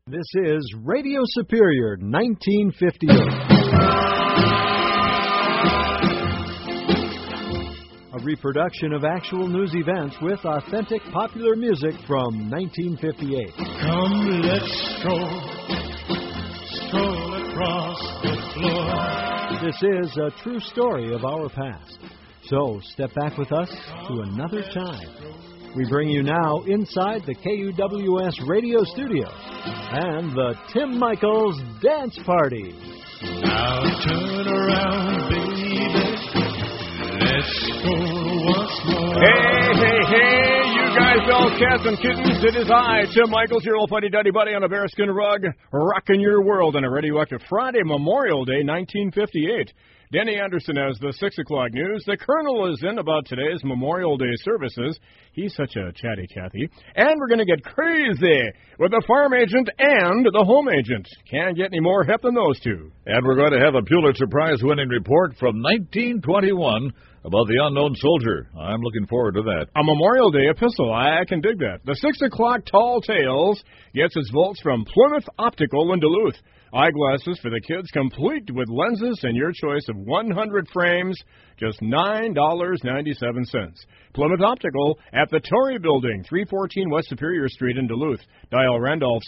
This is Radio Superior 1958. A reproduction of actual news events with authentic popular music from 1958. Come, let's stroll across the floor. This is a true story of our past. So step back with us to another time. We bring you now inside the KUWS radio studio and the Tim Michaels Dance Party. Now turn around, baby. Let's go once more. Hey, you guys, all cats and kittens. It is I, Tim Michaels, your old fuddy-duddy buddy on a bearskin rug, rocking your world on a radioactive Friday, Memorial Day, 1958. Denny Anderson has the 6 o'clock news. The Colonel is in about today's Memorial Day services. He's such a chatty Cathy. And we're going to get crazy with the farm agent and the home agent. Can't get any more hip than those two. And we're going to have a Pulitzer Prize-winning report from 1921 about the unknown soldier. I'm looking forward to that. A Memorial Day epistle. I can dig that. The 6 o'clock Tall Tales gets its volts from Plymouth Optical in Duluth. Eyeglasses for the kids, complete with lenses and your choice of 100 frames, just $9.97. Plymouth Optical at the Torrey Building, 314 West Superior Street in Duluth. Dial Randolph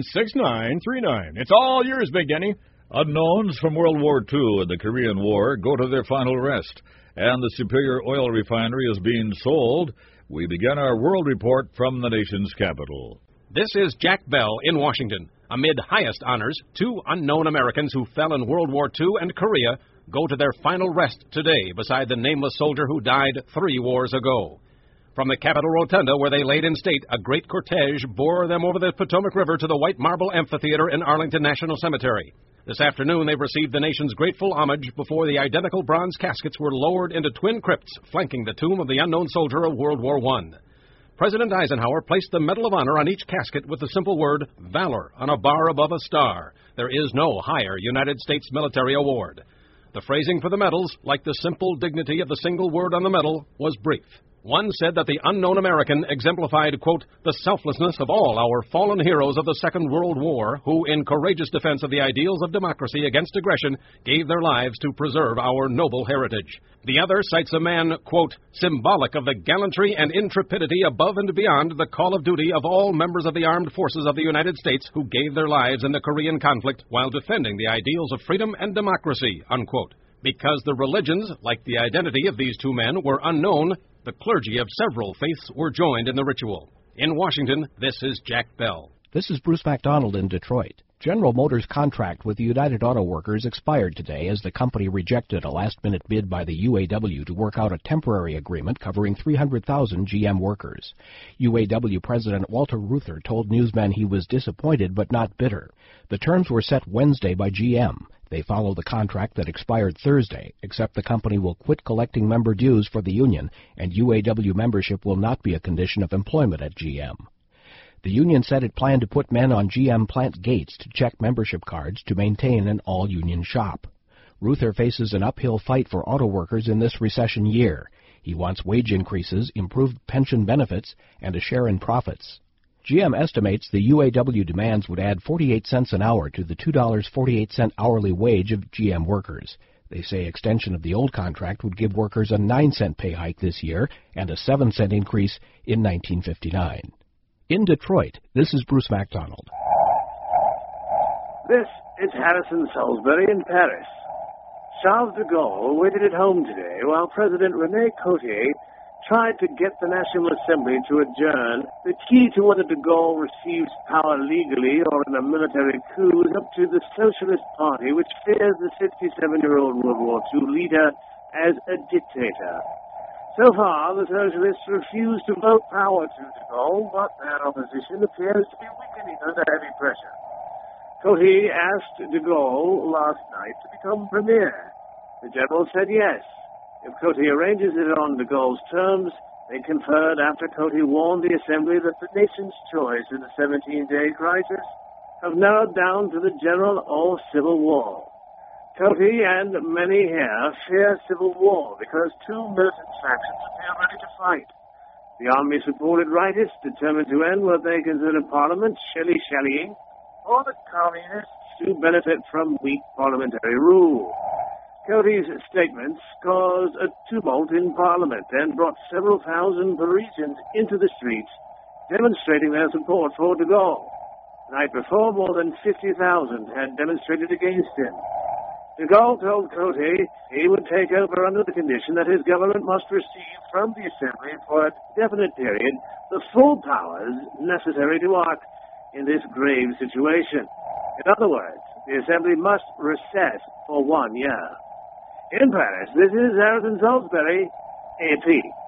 76939. It's all yours, Big Denny. Unknowns from World War II and the Korean War go to their final rest, and the Superior Oil Refinery is being sold. We begin our world report from the nation's capital. This is Jack Bell in Washington. Amid highest honors, 2 unknown Americans who fell in World War II and Korea go to their final rest today beside the nameless soldier who died 3 wars ago. From the Capitol Rotunda, where they laid in state, a great cortege bore them over the Potomac River to the White Marble Amphitheater in Arlington National Cemetery. This afternoon, they received the nation's grateful homage before the identical bronze caskets were lowered into twin crypts flanking the tomb of the unknown soldier of World War I. President Eisenhower placed the Medal of Honor on each casket with the simple word, Valor, on a bar above a star. There is no higher United States military award. The phrasing for the medals, like the simple dignity of the single word on the medal, was brief. One said that the unknown American exemplified, quote, the selflessness of all our fallen heroes of the Second World War, who, in courageous defense of the ideals of democracy against aggression, gave their lives to preserve our noble heritage. The other cites a man, quote, symbolic of the gallantry and intrepidity above and beyond the call of duty of all members of the armed forces of the United States who gave their lives in the Korean conflict while defending the ideals of freedom and democracy, unquote. Because the religions, like the identity of these 2 men, were unknown, the clergy of several faiths were joined in the ritual. In Washington, this is Jack Bell. This is Bruce MacDonald in Detroit. General Motors' contract with the United Auto Workers expired today as the company rejected a last-minute bid by the UAW to work out a temporary agreement covering 300,000 GM workers. UAW President Walter Reuther told newsmen he was disappointed but not bitter. The terms were set Wednesday by GM. They follow the contract that expired Thursday, except the company will quit collecting member dues for the union, and UAW membership will not be a condition of employment at GM. The union said it planned to put men on GM plant gates to check membership cards to maintain an all-union shop. Reuther faces an uphill fight for auto workers in this recession year. He wants wage increases, improved pension benefits, and a share in profits. GM estimates the UAW demands would add 48 cents an hour to the $2.48 hourly wage of GM workers. They say extension of the old contract would give workers a 9-cent pay hike this year and a 7-cent increase in 1959. In Detroit, this is Bruce MacDonald. This is Harrison Salisbury in Paris. Charles de Gaulle waited at home today while President René Coty tried to get the National Assembly to adjourn. The key to whether de Gaulle receives power legally or in a military coup is up to the Socialist Party, which fears the 67-year-old World War II leader as a dictator. So far, the Socialists refuse to vote power to de Gaulle, but their opposition appears to be weakening under heavy pressure. Coty asked de Gaulle last night to become premier. The general said yes. If Coty arranges it on de Gaulle's terms, they conferred after Coty warned the Assembly that the nation's choice in the 17-day crisis have narrowed down to the general or civil war. Coty and many here fear civil war because 2 militant factions appear ready to fight. The army-supported rightists determined to end what they consider Parliament shilly-shallying, or the communists to benefit from weak parliamentary rule. Cody's statements caused a tumult in Parliament and brought several thousand Parisians into the streets, demonstrating their support for de Gaulle. The night before, more than 50,000 had demonstrated against him. De Gaulle told Coty he would take over under the condition that his government must receive from the Assembly for a definite period the full powers necessary to act in this grave situation. In other words, the Assembly must recess for 1 year. In Paris, this is Harrison Salisbury, AP.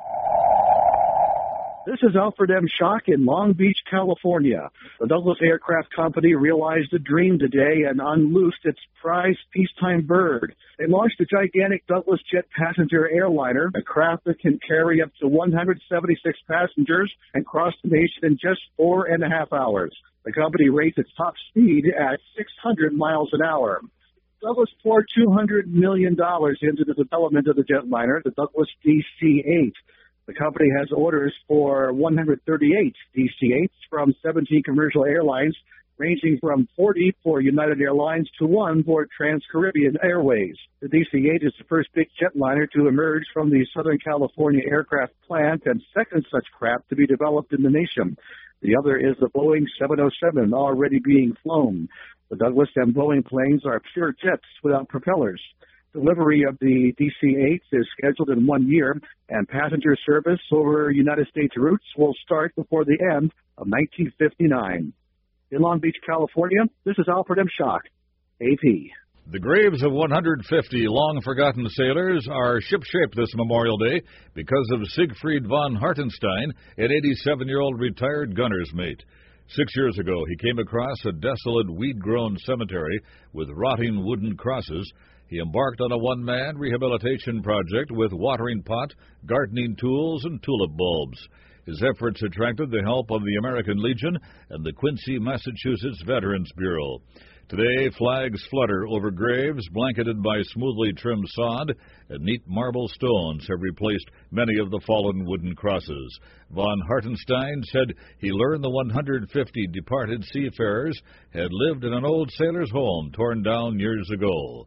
This is Alfred M. Schock in Long Beach, California. The Douglas Aircraft Company realized a dream today and unloosed its prized peacetime bird. They launched a gigantic Douglas jet passenger airliner, a craft that can carry up to 176 passengers and cross the nation in just 4.5 hours. The company rates its top speed at 600 miles an hour. Douglas poured $200 million into the development of the jetliner, the Douglas DC-8. The company has orders for 138 DC-8s from 17 commercial airlines, ranging from 40 for United Airlines to 1 for Trans-Caribbean Airways. The DC-8 is the first big jetliner to emerge from the Southern California aircraft plant and second such craft to be developed in the nation. The other is the Boeing 707, already being flown. The Douglas and Boeing planes are pure jets without propellers. Delivery of the DC-8 is scheduled in 1 year, and passenger service over United States routes will start before the end of 1959. In Long Beach, California, this is Alfred M. Schock, AP. The graves of 150 long-forgotten sailors are shipshape this Memorial Day because of Siegfried von Hartenstein, an 87-year-old retired gunner's mate. 6 years ago, he came across a desolate, weed-grown cemetery with rotting wooden crosses. He embarked on a one-man rehabilitation project with watering pot, gardening tools, and tulip bulbs. His efforts attracted the help of the American Legion and the Quincy, Massachusetts Veterans Bureau. Today, flags flutter over graves blanketed by smoothly trimmed sod, and neat marble stones have replaced many of the fallen wooden crosses. Von Hartenstein said he learned the 150 departed seafarers had lived in an old sailor's home torn down years ago.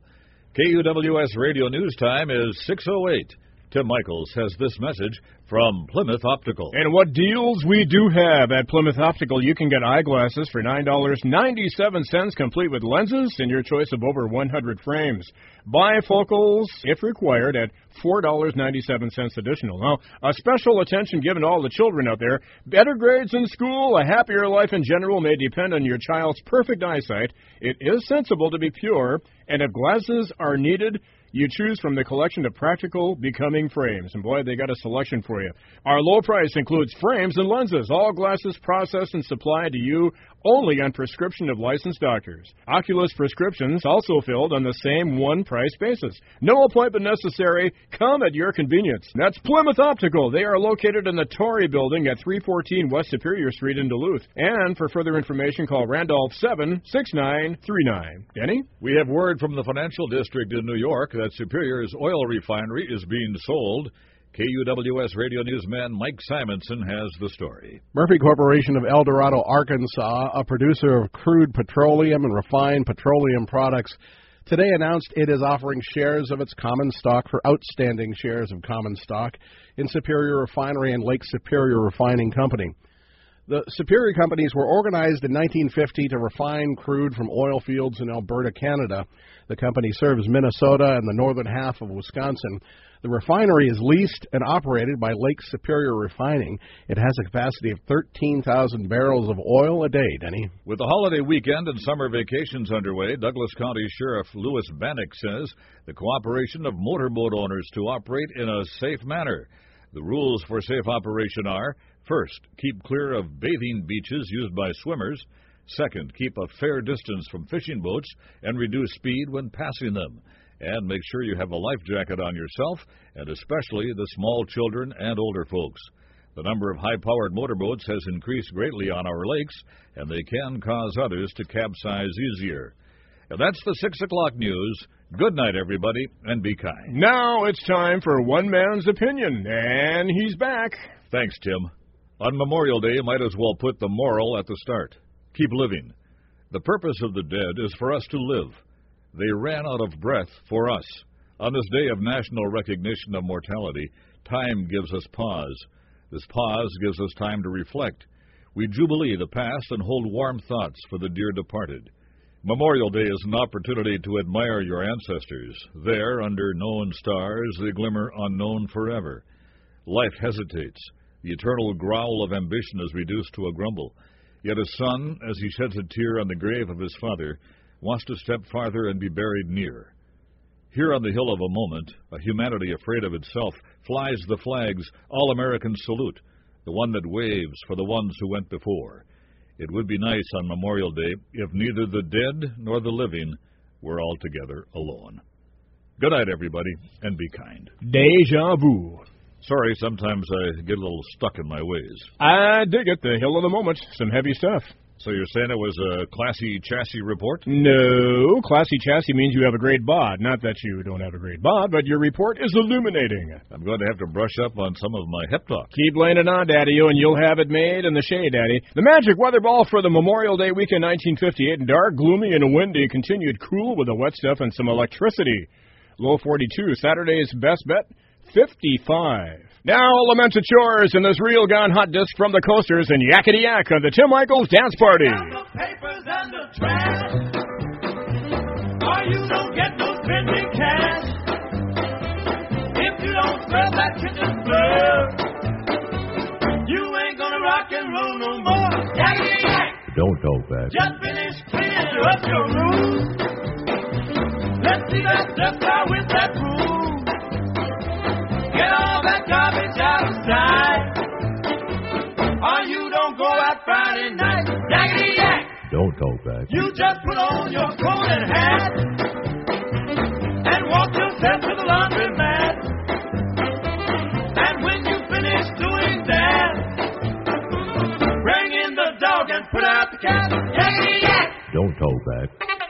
KUWS Radio News Time is 6:08. Tim Michaels has this message from Plymouth Optical. And what deals we do have at Plymouth Optical. You can get eyeglasses for $9.97, complete with lenses in your choice of over 100 frames. Bifocals, if required, at $4.97 additional. Now, a special attention given to all the children out there. Better grades in school, a happier life in general may depend on your child's perfect eyesight. It is sensible to be pure, and if glasses are needed, you choose from the collection of practical becoming frames. And boy, they got a selection for you. Our low price includes frames and lenses. All glasses processed and supplied to you only on prescription of licensed doctors. Oculus prescriptions also filled on the same one-price basis. No appointment necessary. Come at your convenience. That's Plymouth Optical. They are located in the Torrey Building at 314 West Superior Street in Duluth. And for further information, call Randolph 76939. Denny? We have word from the Financial District in New York that Superior's oil refinery is being sold. KUWS Radio Newsman Mike Simonson has the story. Murphy Corporation of El Dorado, Arkansas, a producer of crude petroleum and refined petroleum products, today announced it is offering shares of its common stock for outstanding shares of common stock in Superior Refinery and Lake Superior Refining Company. The Superior companies were organized in 1950 to refine crude from oil fields in Alberta, Canada. The company serves Minnesota and the northern half of Wisconsin. The refinery is leased and operated by Lake Superior Refining. It has a capacity of 13,000 barrels of oil a day, Denny. With the holiday weekend and summer vacations underway, Douglas County Sheriff Louis Bannock says the cooperation of motorboat owners to operate in a safe manner. The rules for safe operation are: first, keep clear of bathing beaches used by swimmers. Second, keep a fair distance from fishing boats and reduce speed when passing them. And make sure you have a life jacket on yourself, and especially the small children and older folks. The number of high-powered motorboats has increased greatly on our lakes, and they can cause others to capsize easier. And that's the 6 o'clock news. Good night, everybody, and be kind. Now it's time for One Man's Opinion, and he's back. Thanks, Tim. On Memorial Day, you might as well put the moral at the start. Keep living. The purpose of the dead is for us to live. They ran out of breath for us. On this day of national recognition of mortality, time gives us pause. This pause gives us time to reflect. We jubilee the past and hold warm thoughts for the dear departed. Memorial Day is an opportunity to admire your ancestors. There, under known stars, they glimmer unknown forever. Life hesitates. The eternal growl of ambition is reduced to a grumble. Yet a son, as he sheds a tear on the grave of his father, wants to step farther and be buried near. Here on the hill of a moment, a humanity afraid of itself flies the flag's all-American salute, the one that waves for the ones who went before. It would be nice on Memorial Day if neither the dead nor the living were altogether alone. Good night, everybody, and be kind. Deja vu. Sorry, sometimes I get a little stuck in my ways. I dig it. The hill of the moment. Some heavy stuff. So you're saying it was a classy chassis report? No. Classy chassis means you have a great bod. Not that you don't have a great bod, but your report is illuminating. I'm going to have to brush up on some of my hep talk. Keep laying it on, Daddy-o, and you'll have it made in the shade, Daddy. The magic weather ball for the Memorial Day weekend 1958. Dark, gloomy, and windy. Continued cool with the wet stuff and some electricity. Low 42. Saturday's best bet, 55. Now, laments at yours in this real gone hot disc from the Coasters and Yakety Yak on the Tim Michaels Dance Party. Down the papers and the trash, or you don't get no spending cash. If you don't scrub that kitchen floor, you ain't gonna rock and roll no more. Yakety Yak! Don't talk back. Just finish cleaning up your room. Let's see that stuff out with that broom. Get all that garbage outside, or you don't go out Friday night. Yakety Yak! Don't talk back. You just put on your coat and hat and walk yourself to the laundromat. And when you finish doing that, bring in the dog and put out the cat. Yakety Yak! Don't talk back.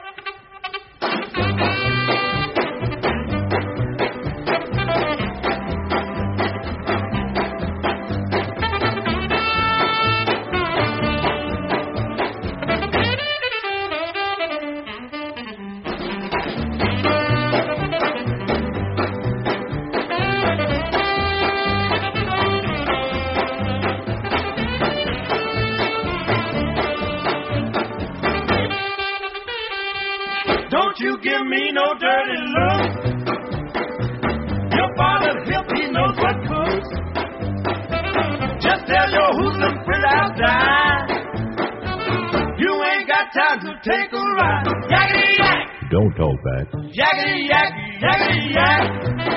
Don't you give me no dirty look. Your father help, he knows what cooks. Just tell your hoodlum friend I'll die. You ain't got time to take a ride. Yakety Yak! Don't talk back. Yakety Yak! Yakety Yak!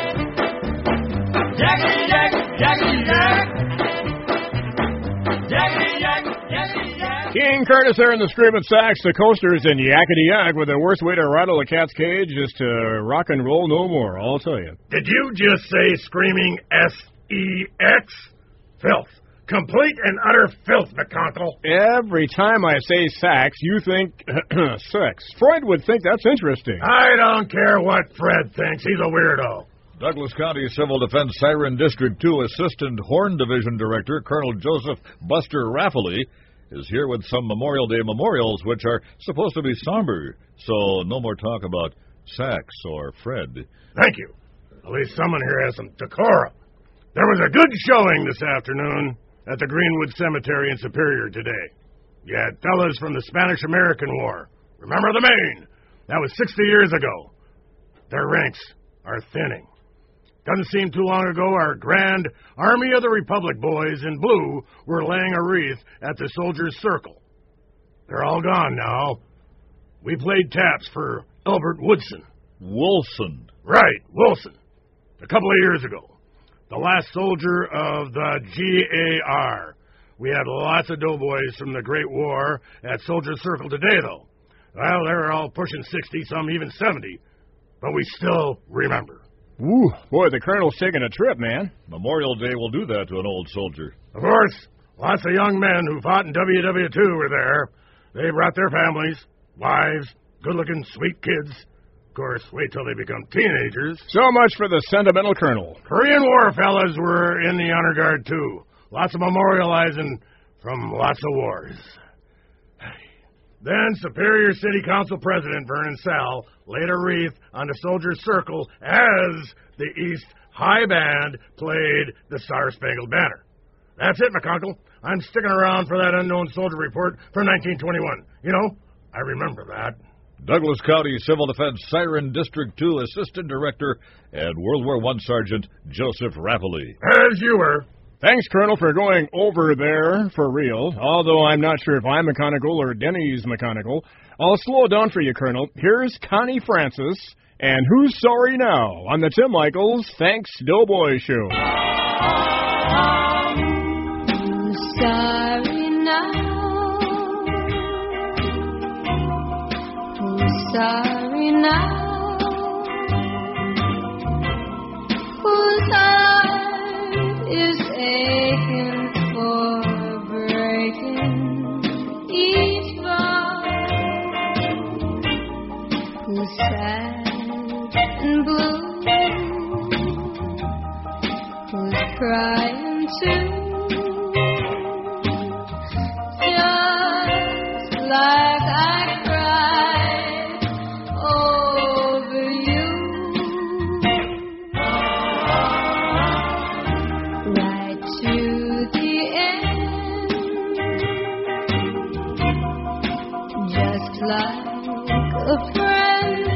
Yakety Yak! Yakety Yak! Yakety Yak! Yakety Yak! King Curtis there in the screaming sax, the Coasters, and Yakety Yak with the worst way to rattle a cat's cage is to rock and roll no more, I'll tell you. Did you just say screaming S-E-X? Filth. Complete and utter filth, McConkle. Every time I say sax, you think sex. Freud would think that's interesting. I don't care what Fred thinks. He's a weirdo. Douglas County Civil Defense Siren District 2 Assistant Horn Division Director Colonel Joseph Buster Rafferty is here with some Memorial Day memorials, which are supposed to be somber, so no more talk about sax or Fred. Thank you. At least someone here has some decorum. There was a good showing this afternoon at the Greenwood Cemetery in Superior today. You had fellas from the Spanish-American War. Remember the Maine? That was 60 years ago. Their ranks are thinning. Doesn't seem too long ago our grand Army of the Republic boys in blue were laying a wreath at the Soldiers' Circle. They're all gone now. We played taps for Albert Woodson. Wilson. Right, Wilson. A couple of years ago. The last soldier of the GAR. We had lots of doughboys from the Great War at Soldiers' Circle today, though. Well, they were all pushing 60, some even 70. But we still remember. Ooh, boy, the Colonel's taking a trip, man. Memorial Day will do that to an old soldier. Of course, lots of young men who fought in WW2 were there. They brought their families, wives, good-looking, sweet kids. Of course, wait till they become teenagers. So much for the sentimental Colonel. Korean War fellas were in the honor guard, too. Lots of memorializing from lots of wars. Then Superior City Council President Vernon Sell laid a wreath on the Soldiers' Circle as the East High Band played the Star-Spangled Banner. That's it, McConkle. I'm sticking around for that unknown soldier report from 1921. You know, I remember that. Douglas County Civil Defense Siren District 2 Assistant Director and World War I Sergeant Joseph Rapoli. As you were. Thanks, Colonel, for going over there for real, although I'm not sure if I'm mechanical or Denny's mechanical. I'll slow it down for you, Colonel. Here's Connie Francis, and Who's Sorry Now on the Tim Michaels Thanks Doughboy Show. Who's sorry now? Who's sorry now? Whose heart is aching for breaking each bone? Who's sad and blue? Who's crying too? Just like I cried over you, right to the end, just like a friend.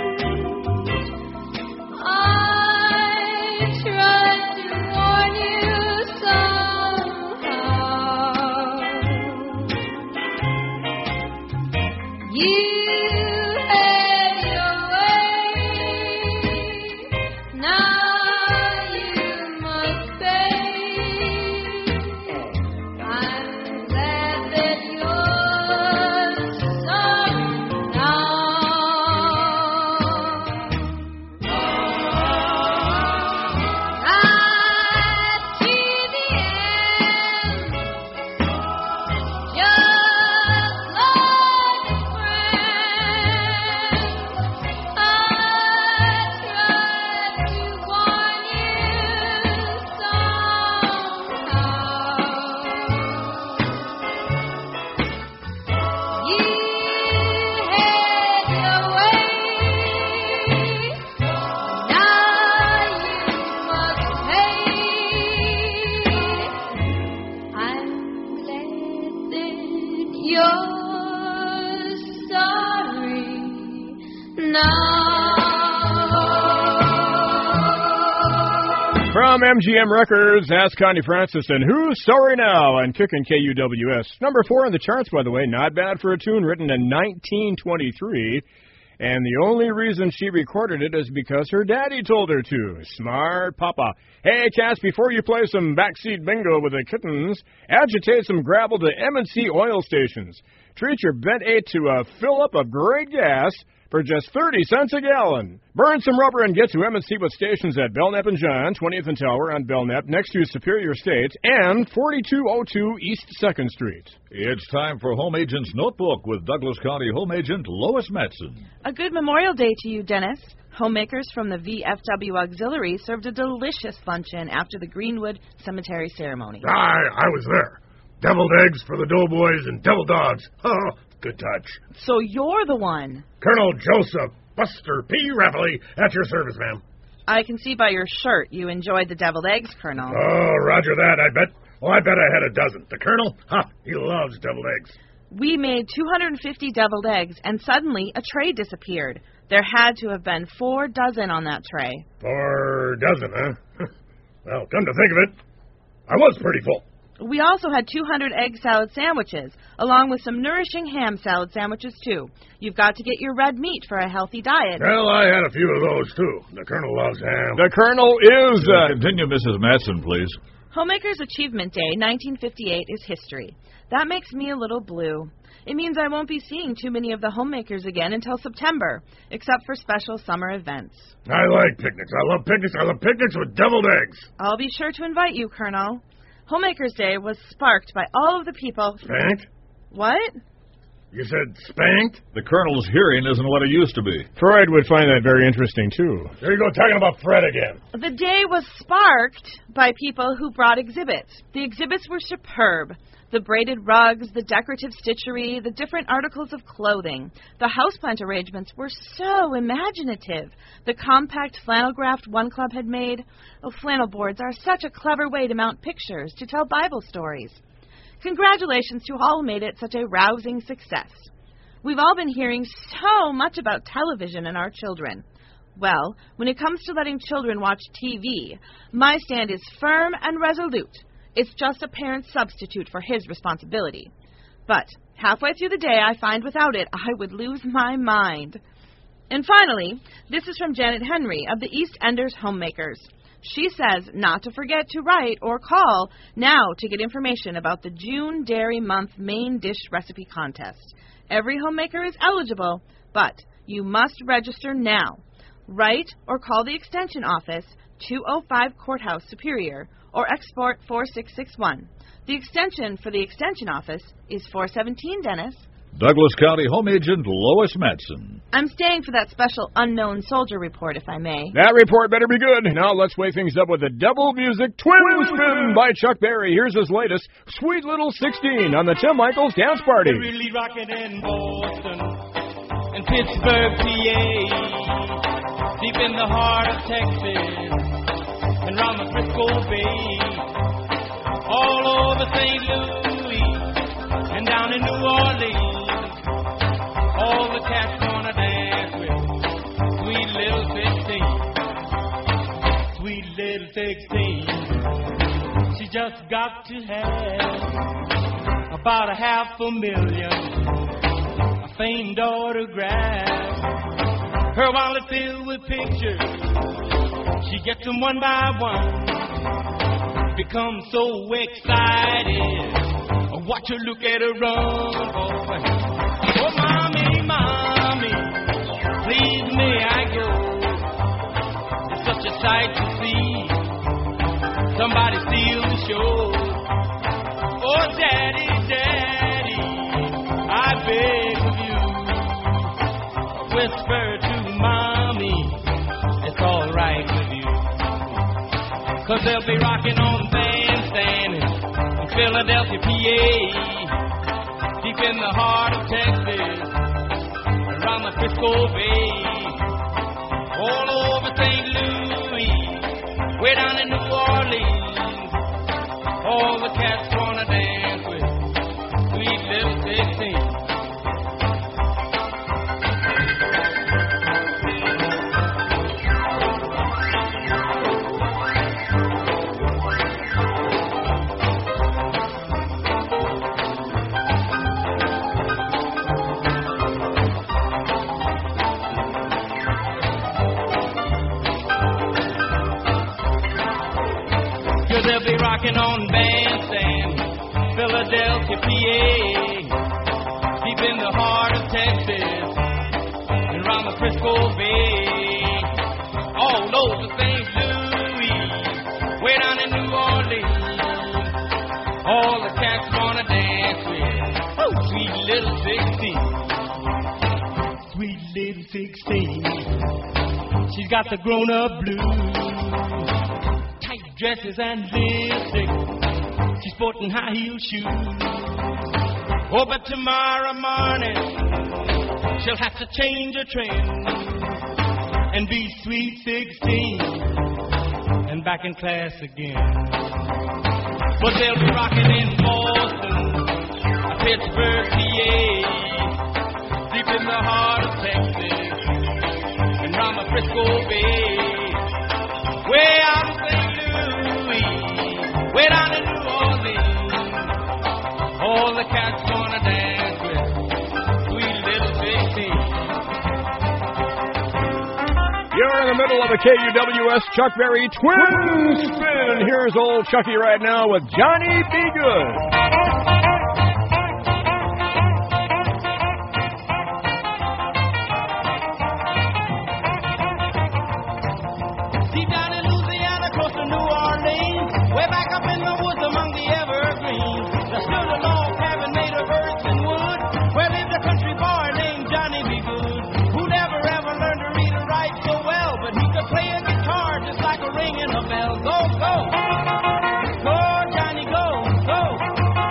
I tried to warn you somehow. You had your way, now you must pay. I'm glad that you're sorry now. Right to the end, just like a friend. I tried to warn you somehow. You had your way, now you must pay. I'm glad that you're sorry now. From MGM Records, Ask Connie Francis and Who's Sorry Now on Kickin' KUWS. Number 4 in the charts, by the way. Not bad for a tune written in 1923. And the only reason she recorded it is because her daddy told her to. Smart papa. Hey, Cass, before you play some backseat bingo with the kittens, agitate some gravel to M&C oil stations. Treat your bent 8 to a fill-up of great gas for just 30 cents a gallon. Burn some rubber and get to M&C with stations at Belknap and John, 20th and Tower on Belknap, next to Superior State, and 4202 East 2nd Street. It's time for Home Agent's Notebook with Douglas County Home Agent Lois Matson. A good Memorial Day to you, Dennis. Homemakers from the VFW Auxiliary served a delicious luncheon after the Greenwood Cemetery ceremony. I was there. Deviled eggs for the doughboys and deviled dogs. Oh, good touch. So you're the one. Colonel Joseph Buster P. Rapoli, at your service, ma'am. I can see by your shirt you enjoyed the deviled eggs, Colonel. Oh, roger that, I bet. Well, I bet I had a dozen. The Colonel, he loves deviled eggs. We made 250 deviled eggs, and suddenly a tray disappeared. There had to have been 4 dozen on that tray. 4 dozen, huh? Well, come to think of it, I was pretty full. We also had 200 egg salad sandwiches, along with some nourishing ham salad sandwiches, too. You've got to get your red meat for a healthy diet. Well, I had a few of those, too. The Colonel loves ham. The Colonel is... Continue, Mrs. Matson, please. Homemakers Achievement Day, 1958, is history. That makes me a little blue. It means I won't be seeing too many of the homemakers again until September, except for special summer events. I like picnics. I love picnics. I love picnics with deviled eggs. I'll be sure to invite you, Colonel. Homemakers Day was sparked by all of the people... Spanked? What? You said spanked? The Colonel's hearing isn't what it used to be. Freud would find that very interesting, too. There you go, talking about Fred again. The day was sparked by people who brought exhibits. The exhibits were superb. The braided rugs, the decorative stitchery, the different articles of clothing. The houseplant arrangements were so imaginative. The compact flannel graft one club had made. Oh, flannel boards are such a clever way to mount pictures, to tell Bible stories. Congratulations to all who made it such a rousing success. We've all been hearing so much about television and our children. Well, when it comes to letting children watch TV, my stand is firm and resolute. It's just a parent's substitute for his responsibility. But halfway through the day, I find without it, I would lose my mind. And finally, this is from Janet Henry of the East Enders Homemakers. She says not to forget to write or call now to get information about the June Dairy Month main dish recipe contest. Every homemaker is eligible, but you must register now. Write or call the Extension Office, 205 Courthouse, Superior, or export 4661. The extension for the Extension Office is 417, Dennis. Douglas County Home Agent Lois Madsen. I'm staying for that special unknown soldier report, if I may. That report better be good. Now let's wake things up with the Devil Music Twin Spin by Chuck Berry. Here's his latest, Sweet Little 16, on the Tim Michaels Dance Party. They're really rocking in Boston and Pittsburgh, PA. Deep in the heart of Texas and round the Frisco Bay, all over St. Louis and down in New Orleans, all the cats wanna dance with Sweet Little 16. Sweet Little 16, she just got to have about 500,000 famed autographs. Her wallet filled with pictures, she gets them one by one. Becomes so excited, watch her look at her run, boy. Oh, mommy, mommy, please may I go? It's such a sight to see, somebody steal the show. Oh, daddy, daddy, I beg of you, whisper to mommy, it's all right with you. 'Cause they'll be rocking on Bandstand in Philadelphia, PA, deep in the heart of Texas, around the Frisco Bay, all over St. Louis, way down in New Orleans, all the cats wanna dance with Sweet Little 16. They'll be rocking on Bandstand, Philadelphia, PA, deep in the heart of Texas, and around the Frisco Bay, all over St. Louis, way down in New Orleans, all the cats wanna dance with Sweet Little 16. Sweet Little 16, she's got the grown-up blues, dresses and lipstick, she's sporting high-heel shoes. Oh, but tomorrow morning she'll have to change her trim and be Sweet 16 and back in class again. But they'll be rocking in Boston, Pittsburgh, PA, deep in the heart of Texas and round the Frisco Bay, way out of St. way down in New Orleans, all the cats wanna dance with Sweet Little 16. You're in the middle of a KUWS Chuck Berry Twin Spin, and here's old Chucky right now with Johnny Be Good. Way back up in the woods among the evergreens, there stood a log cabin made of earth and wood, where lived a country boy named Johnny Be Good, who never ever learned to read or write so well, but he could play a guitar just like a ringing a bell. Go, go, go, Johnny, go, go.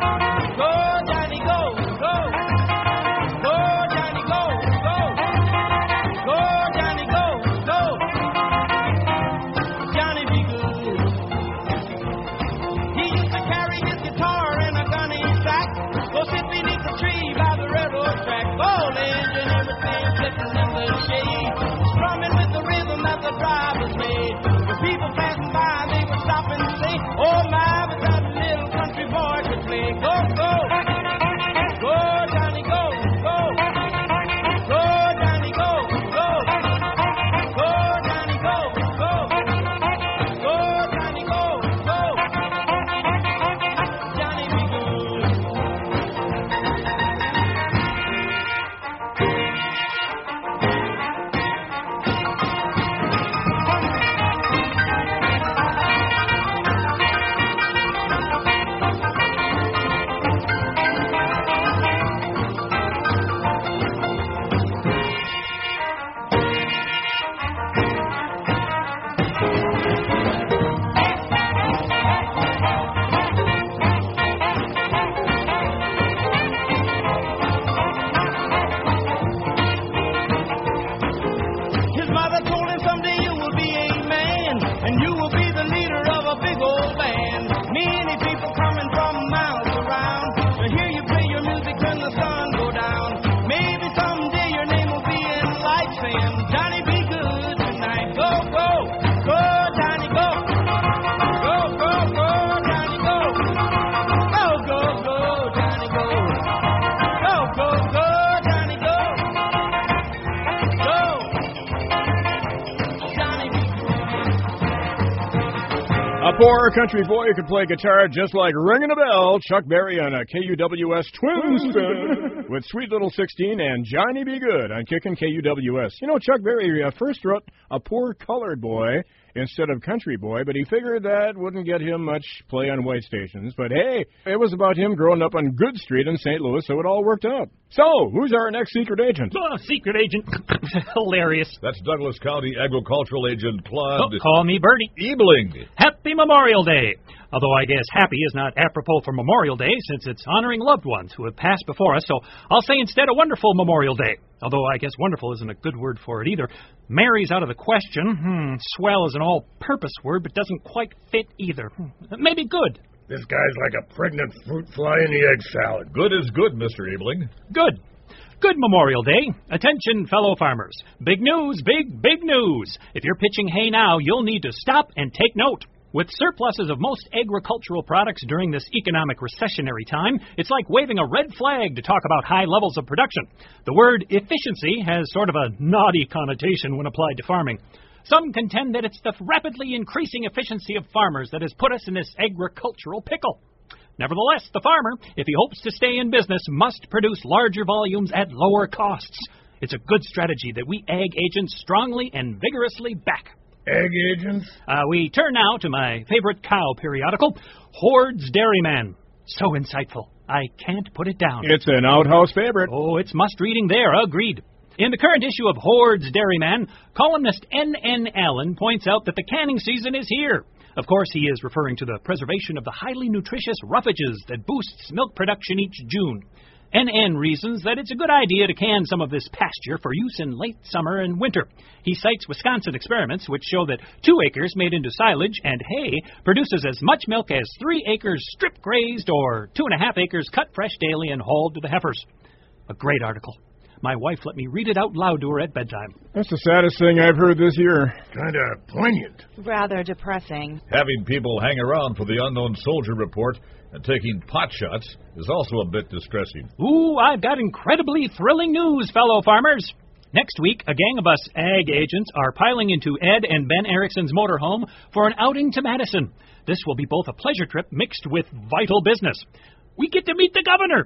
sitting in the shade, strumming with the rhythm that the drivers made. The people passing by, they would stop and say, oh my, but that little country boy could play. Go, go, go, Johnny, go, go, go, Johnny, go, go, go, Johnny, go, go, go, Johnny, go, go, Johnny, be good. His mother told him someday you will be a man, and you will be the leader of a big old band. Many people coming from miles around to hear you play your music when the sun go down. Maybe someday your name will be in lights saying, Johnny, be good tonight. Go, go, go, Johnny, go. Go, go, go, Johnny, go. Go, go, go, Johnny, go. Go, go, go, Johnny, go. Go. A poor country boy who could play guitar just like ringing a bell. Chuck Berry on a KUWS Twin Spin with Sweet Little 16 and Johnny Be Good on Kickin' KUWS. You know, Chuck Berry first wrote A Poor Colored Boy instead of Country Boy, but he figured that wouldn't get him much play on white stations. But hey, it was about him growing up on Good Street in St. Louis, so it all worked out. So, who's our next secret agent? Oh, secret agent. Hilarious. That's Douglas County Agricultural Agent Claude Call me Bertie. Ebling. Happy Memorial Day. Although I guess happy is not apropos for Memorial Day since it's honoring loved ones who have passed before us, so I'll say instead a wonderful Memorial Day. Although I guess wonderful isn't a good word for it either. Merry's out of the question. Swell is an all-purpose word, but doesn't quite fit either. Maybe good. This guy's like a pregnant fruit fly in the egg salad. Good is good, Mr. Ebling. Good. Good Memorial Day. Attention, fellow farmers. Big news, big news. If you're pitching hay now, you'll need to stop and take note. With surpluses of most agricultural products during this economic recessionary time, it's like waving a red flag to talk about high levels of production. The word efficiency has sort of a naughty connotation when applied to farming. Some contend that it's the rapidly increasing efficiency of farmers that has put us in this agricultural pickle. Nevertheless, the farmer, if he hopes to stay in business, must produce larger volumes at lower costs. It's a good strategy that we ag agents strongly and vigorously back. Egg agents? We turn now to my favorite cow periodical, Horde's Dairyman. So insightful. I can't put it down. It's an outhouse favorite. Oh, it's must-reading there. Agreed. In the current issue of Horde's Dairyman, columnist N.N. Allen points out that the canning season is here. Of course, he is referring to the preservation of the highly nutritious roughages that boosts milk production each June. N.N. reasons that it's a good idea to can some of this pasture for use in late summer and winter. He cites Wisconsin experiments which show that 2 acres made into silage and hay produces as much milk as 3 acres strip grazed or 2.5 acres cut fresh daily and hauled to the heifers. A great article. My wife let me read it out loud to her at bedtime. That's the saddest thing I've heard this year. Kind of poignant. Rather depressing. Having people hang around for the unknown soldier report and taking pot shots is also a bit distressing. Ooh, I've got incredibly thrilling news, fellow farmers. Next week, a gang of us ag agents are piling into Ed and Ben Erickson's motorhome for an outing to Madison. This will be both a pleasure trip mixed with vital business. We get to meet the governor.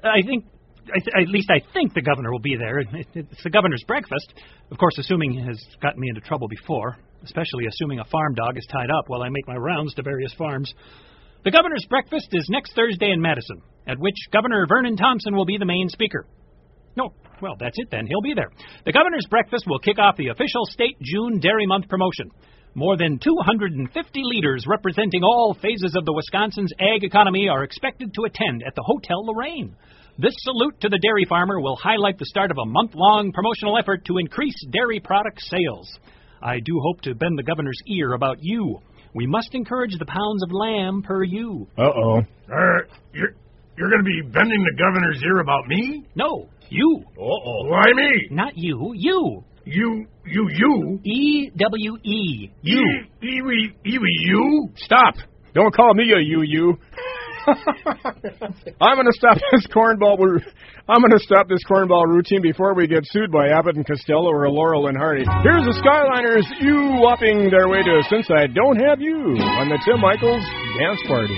At least I think the governor will be there. It's the governor's breakfast. Of course, assuming he has gotten me into trouble before, especially assuming a farm dog is tied up while I make my rounds to various farms. The governor's breakfast is next Thursday in Madison, at which Governor Vernon Thompson will be the main speaker. No, well, that's it then. He'll be there. The governor's breakfast will kick off the official state June Dairy Month promotion. More than 250 leaders representing all phases of the Wisconsin's ag economy are expected to attend at the Hotel Lorraine. This salute to the dairy farmer will highlight the start of a month-long promotional effort to increase dairy product sales. I do hope to bend the governor's ear about you. We must encourage the pounds of lamb per ewe. Uh-oh. You're going to be bending the governor's ear about me? No, you. Uh-oh. Why me? Not you, you. You? E-W-E. You. You? Stop! Don't call me a you. I'm going to stop this cornball routine before we get sued by Abbott and Costello or Laurel and Hardy. Here's the Skyliners, whopping their way to Since I Don't Have You on the Tim Michaels Dance Party.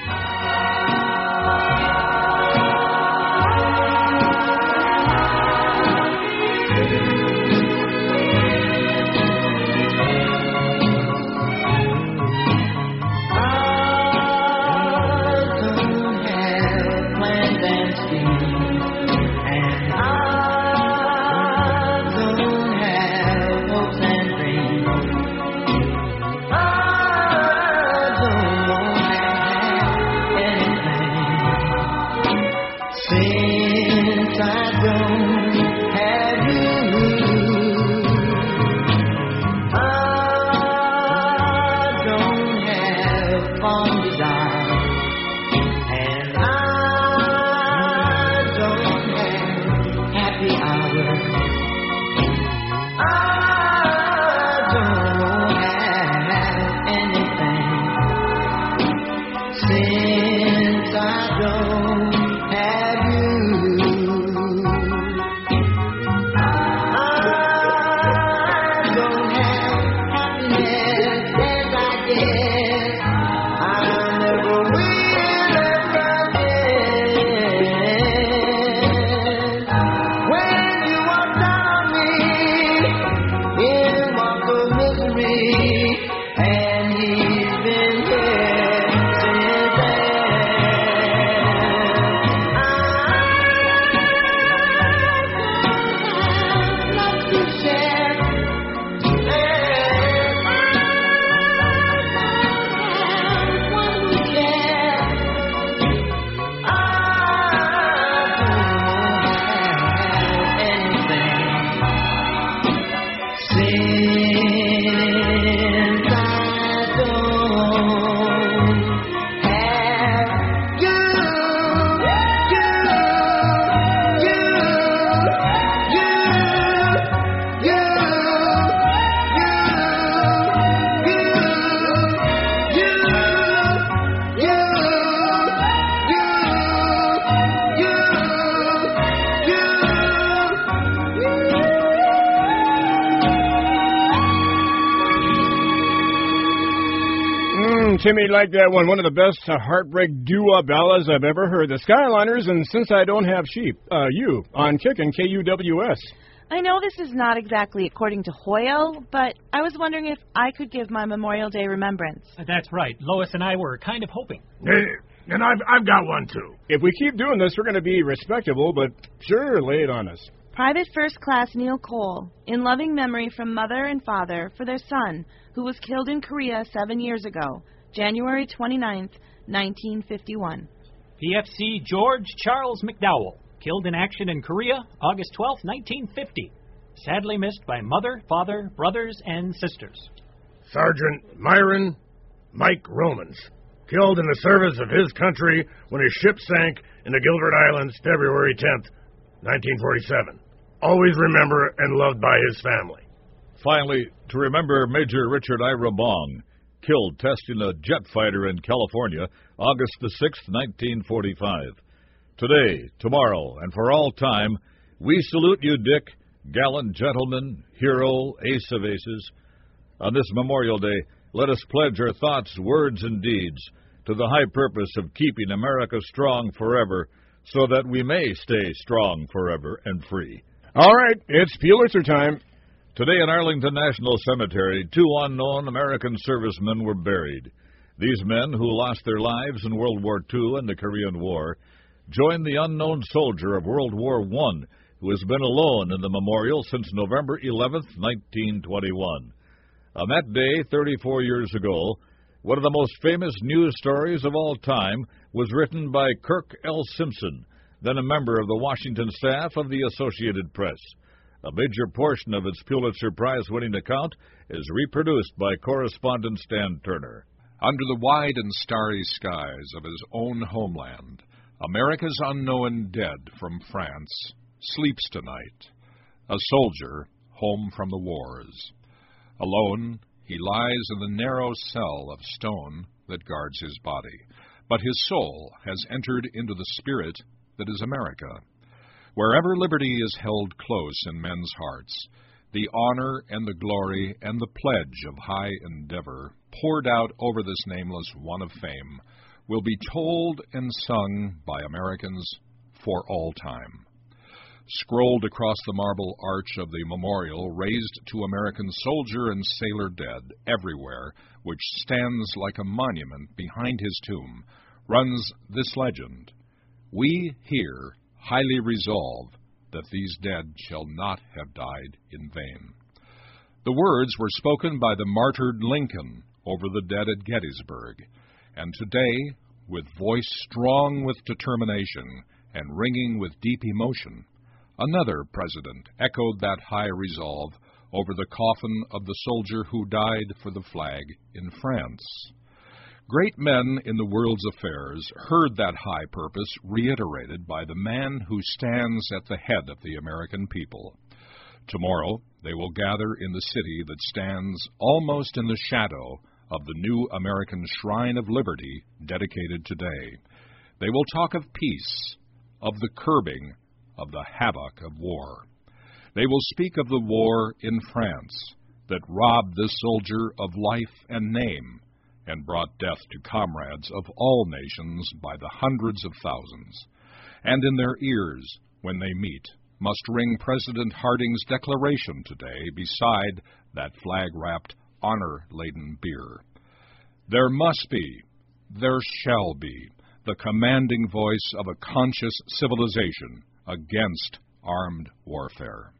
Timmy liked that one. One of the best heartbreak doo-wop ballads I've ever heard. The Skyliners and Since I Don't Have Sheep. You on Kickin' KUWS. I know this is not exactly according to Hoyle, but I was wondering if I could give my Memorial Day remembrance. That's right. Lois and I were kind of hoping. And I've got one, too. If we keep doing this, we're going to be respectable, but sure, lay it on us. Private First Class Neil Cole, in loving memory from mother and father for their son, who was killed in Korea 7 years ago, January 29th, 1951. PFC George Charles McDowell, killed in action in Korea, August 12, 1950. Sadly missed by mother, father, brothers, and sisters. Sergeant Myron Mike Romans, killed in the service of his country when his ship sank in the Gilbert Islands, February 10th, 1947. Always remember and loved by his family. Finally, to remember Major Richard Ira Bong, killed testing a jet fighter in California, August the 6th, 1945. Today, tomorrow, and for all time, we salute you, Dick, gallant gentleman, hero, ace of aces. On this Memorial Day, let us pledge our thoughts, words, and deeds to the high purpose of keeping America strong forever, so that we may stay strong forever and free. All right, it's Pulitzer time. Today in Arlington National Cemetery, 2 unknown American servicemen were buried. These men, who lost their lives in World War II and the Korean War, joined the unknown soldier of World War I, who has been alone in the memorial since November 11th, 1921. On that day, 34 years ago, one of the most famous news stories of all time was written by Kirk L. Simpson, then a member of the Washington staff of the Associated Press. A major portion of its Pulitzer Prize-winning account is reproduced by correspondent Stan Turner. Under the wide and starry skies of his own homeland, America's unknown dead from France sleeps tonight, a soldier home from the wars. Alone, he lies in the narrow cell of stone that guards his body, but his soul has entered into the spirit that is America. Wherever liberty is held close in men's hearts, the honor and the glory and the pledge of high endeavor poured out over this nameless one of fame will be told and sung by Americans for all time. Scrolled across the marble arch of the memorial raised to American soldier and sailor dead everywhere, which stands like a monument behind his tomb, runs this legend: "We here highly resolve that these dead shall not have died in vain." The words were spoken by the martyred Lincoln over the dead at Gettysburg, and today, with voice strong with determination and ringing with deep emotion, another president echoed that high resolve over the coffin of the soldier who died for the flag in France. Great men in the world's affairs heard that high purpose reiterated by the man who stands at the head of the American people. Tomorrow, they will gather in the city that stands almost in the shadow of the new American Shrine of Liberty dedicated today. They will talk of peace, of the curbing of the havoc of war. They will speak of the war in France that robbed this soldier of life and name and brought death to comrades of all nations by the hundreds of thousands. And in their ears, when they meet, must ring President Harding's declaration today beside that flag-wrapped, honor-laden beer. There must be, there shall be, the commanding voice of a conscious civilization against armed warfare.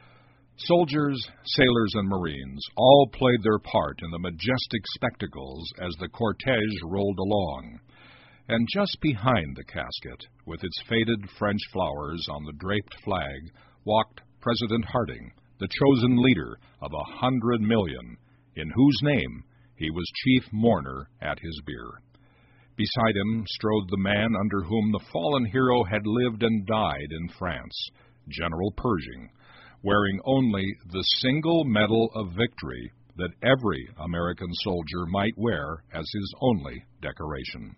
Soldiers, sailors, and Marines all played their part in the majestic spectacles as the cortege rolled along. And just behind the casket, with its faded French flowers on the draped flag, walked President Harding, the chosen leader of 100 million, in whose name he was chief mourner at his bier. Beside him strode the man under whom the fallen hero had lived and died in France, General Pershing, wearing only the single medal of victory that every American soldier might wear as his only decoration.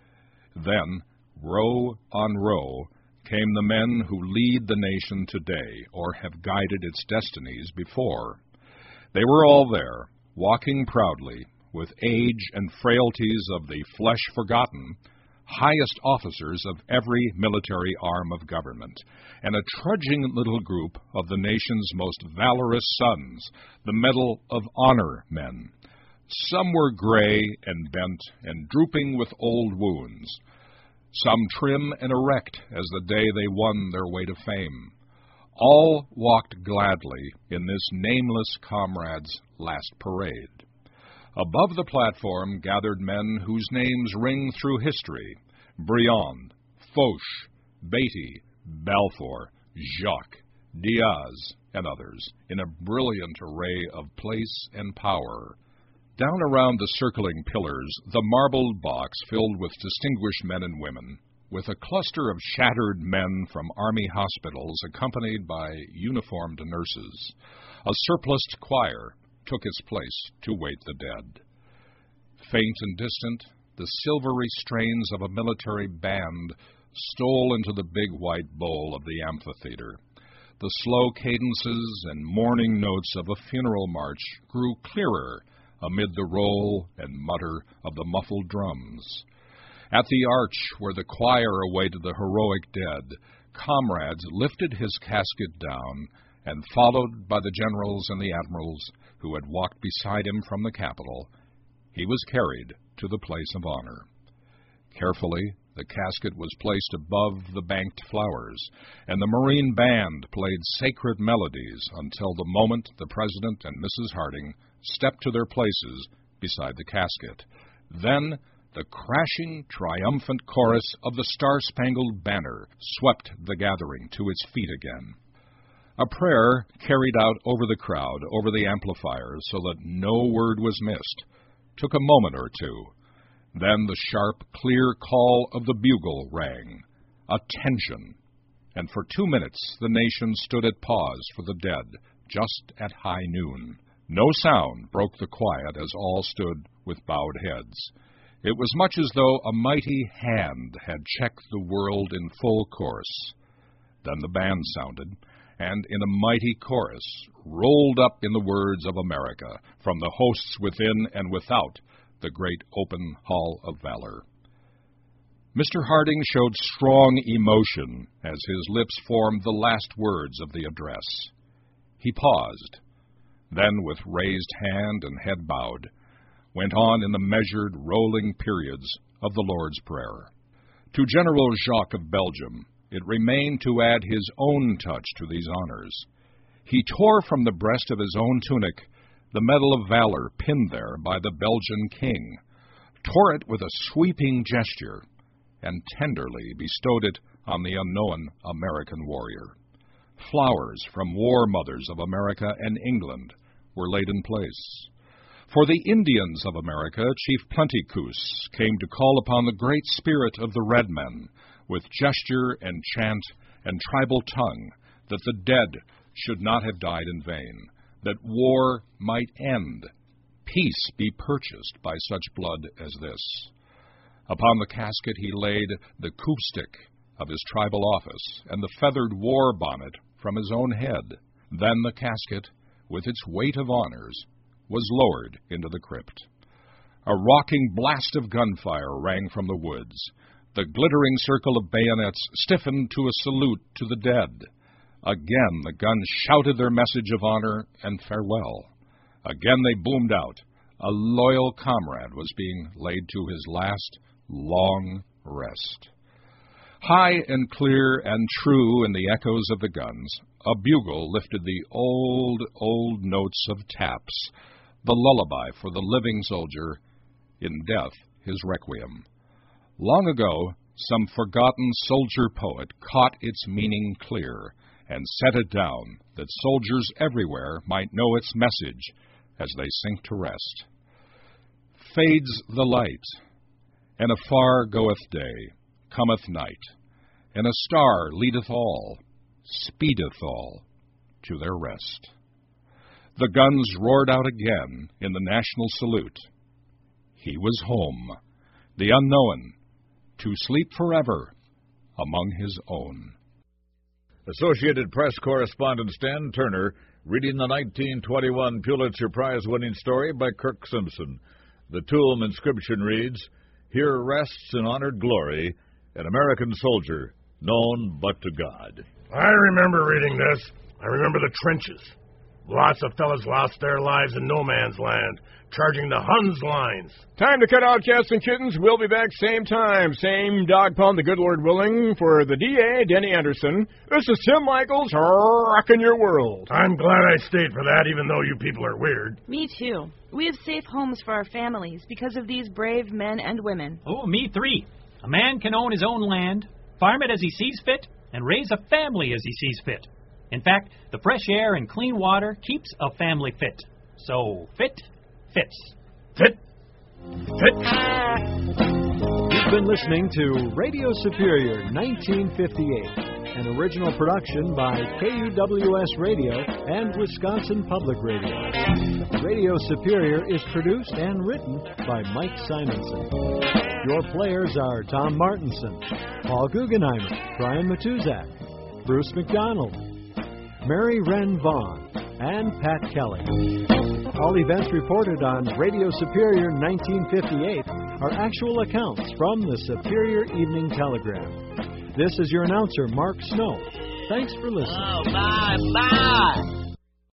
Then, row on row, came the men who lead the nation today or have guided its destinies before. They were all there, walking proudly, with age and frailties of the flesh forgotten, highest officers of every military arm of government, and a trudging little group of the nation's most valorous sons, the Medal of Honor men. Some were gray and bent and drooping with old wounds, some trim and erect as the day they won their way to fame. All walked gladly in this nameless comrade's last parade. Above the platform gathered men whose names ring through history: Briand, Foch, Beatty, Balfour, Jacques, Diaz, and others, in a brilliant array of place and power. Down around the circling pillars, the marbled box filled with distinguished men and women, with a cluster of shattered men from army hospitals accompanied by uniformed nurses. A surplused choir took its place to wait the dead. Faint and distant, the silvery strains of a military band stole into the big white bowl of the amphitheater. The slow cadences and mourning notes of a funeral march grew clearer amid the roll and mutter of the muffled drums. At the arch where the choir awaited the heroic dead, comrades lifted his casket down, and followed by the generals and the admirals who had walked beside him from the Capitol, he was carried to the place of honor. Carefully, the casket was placed above the banked flowers, and the Marine band played sacred melodies until the moment the President and Mrs. Harding stepped to their places beside the casket. Then the crashing, triumphant chorus of the Star-Spangled Banner swept the gathering to its feet again. A prayer carried out over the crowd, over the amplifiers, so that no word was missed, took a moment or two. Then the sharp, clear call of the bugle rang, Attention! And for 2 minutes the nation stood at pause for the dead, just at high noon. No sound broke the quiet as all stood with bowed heads. It was much as though a mighty hand had checked the world in full course. Then the band sounded, and in a mighty chorus rolled up in the words of America from the hosts within and without the great open hall of valor. Mr. Harding showed strong emotion as his lips formed the last words of the address. He paused, then with raised hand and head bowed, went on in the measured, rolling periods of the Lord's Prayer. To General Jacques of Belgium, it remained to add his own touch to these honors. He tore from the breast of his own tunic the Medal of Valor pinned there by the Belgian king, tore it with a sweeping gesture, and tenderly bestowed it on the unknown American warrior. Flowers from war mothers of America and England were laid in place. For the Indians of America, Chief Plentycoos came to call upon the great spirit of the red men, with gesture and chant and tribal tongue, that the dead should not have died in vain, that war might end, peace be purchased by such blood as this. Upon the casket he laid the coupstick of his tribal office and the feathered war bonnet from his own head. Then the casket, with its weight of honors, was lowered into the crypt. A rocking blast of gunfire rang from the woods. The glittering circle of bayonets stiffened to a salute to the dead. Again the guns shouted their message of honor and farewell. Again they boomed out. A loyal comrade was being laid to his last long rest. High and clear and true in the echoes of the guns, a bugle lifted the old, old notes of taps, the lullaby for the living soldier, in death his requiem. Long ago, some forgotten soldier poet caught its meaning clear and set it down, that soldiers everywhere might know its message as they sink to rest. Fades the light, and afar goeth day, cometh night, and a star leadeth all, speedeth all to their rest. The guns roared out again in the national salute. He was home, the unknown, to sleep forever among his own. Associated Press correspondent Stan Turner reading the 1921 Pulitzer Prize-winning story by Kirk Simpson. The tomb inscription reads, "Here rests in honored glory an American soldier known but to God." I remember reading this. I remember the trenches. Lots of fellas lost their lives in no man's land, charging the Huns' lines. Time to cut out, cats and kittens. We'll be back same time, same dog pound, the good Lord willing. For the DA, Denny Anderson, this is Tim Michaels, rocking your world. I'm glad I stayed for that, even though you people are weird. Me too. We have safe homes for our families because of these brave men and women. Oh, me three. A man can own his own land, farm it as he sees fit, and raise a family as he sees fit. In fact, the fresh air and clean water keeps a family fit. So, fit fits. Fit. You've been listening to Radio Superior 1958, an original production by KUWS Radio and Wisconsin Public Radio. Radio Superior is produced and written by Mike Simonson. Your players are Tom Martinson, Paul Guggenheimer, Brian Matuzak, Bruce McDonald, Mary Wren Vaughn, and Pat Kelly. All events reported on Radio Superior 1958 are actual accounts from the Superior Evening Telegram. This is your announcer, Mark Snow. Thanks for listening. Oh, bye.